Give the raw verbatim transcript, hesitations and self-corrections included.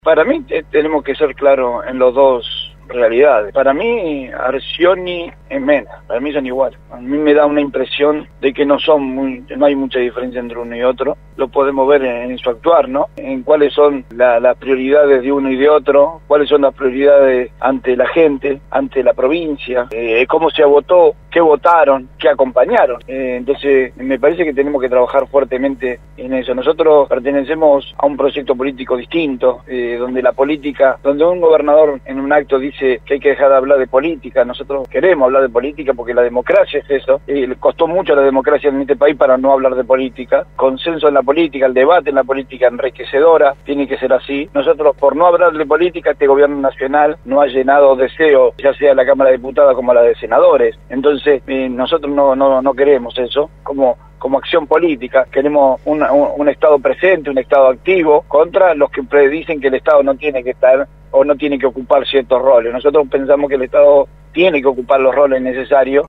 Para mí eh, tenemos que ser claros en los dos realidades. Para mí, Arcioni es Mena, para mí son iguales. A mí me da una impresión de que no son muy, no hay mucha diferencia entre uno y otro. Lo podemos ver en, en su actuar, ¿no? En cuáles son la, las prioridades de uno y de otro, cuáles son las prioridades ante la gente, ante la provincia, eh, cómo se votó, qué votaron, qué acompañaron. Eh, entonces, me parece que tenemos que trabajar fuertemente en eso. Nosotros pertenecemos a un proyecto político distinto, eh, donde la política, donde un gobernador en un acto dice que hay que dejar de hablar de política. Nosotros queremos hablar de política porque la democracia es eso. Eh, le costó mucho a la democracia en este país para no hablar de política. Consenso en la política, el debate en la política enriquecedora, tiene que ser así. Nosotros, por no hablar de política, este gobierno nacional no ha llenado deseos, ya sea la Cámara de Diputados como la de senadores. Entonces, eh, nosotros no, no, no queremos eso como como acción política. Queremos una, un, un Estado presente, un Estado activo, contra los que predicen que el Estado no tiene que estar o no tiene que ocupar ciertos roles. Nosotros pensamos que el Estado tiene que ocupar los roles necesarios